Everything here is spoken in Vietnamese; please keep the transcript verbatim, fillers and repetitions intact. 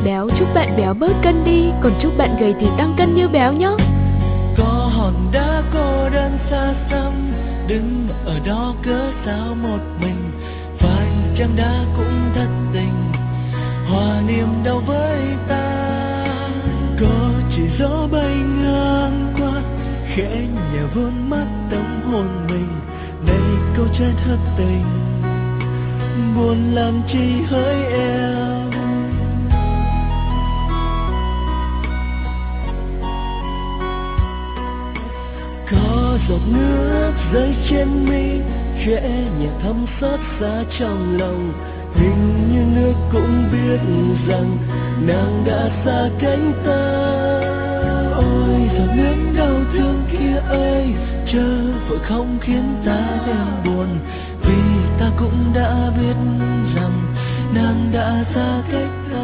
béo chúc bạn béo bớt cân đi, còn chúc bạn gầy thì tăng cân như béo nhé. Có hòn đá cô đơn xa xăm, đứng ở đó cớ sao một mình, phải chăng đã cũng thất tình, hòa niềm đau với ta. Có chỉ gió bay ngang qua, khẽ nhẹ vuốt mắt tấm hôn mình, này câu trái thất tình, buồn làm chi hỡi em. Có giọt nước rơi trên mi, khẽ nhẹ thấm xót xa trong lòng, hình như nước cũng biết rằng nàng đã xa cánh ta. Ôi giọt nước đau thương kia ơi, chớ vội không khiến ta thêm buồn, vì ta cũng đã biết rằng nàng đã xa cách ta.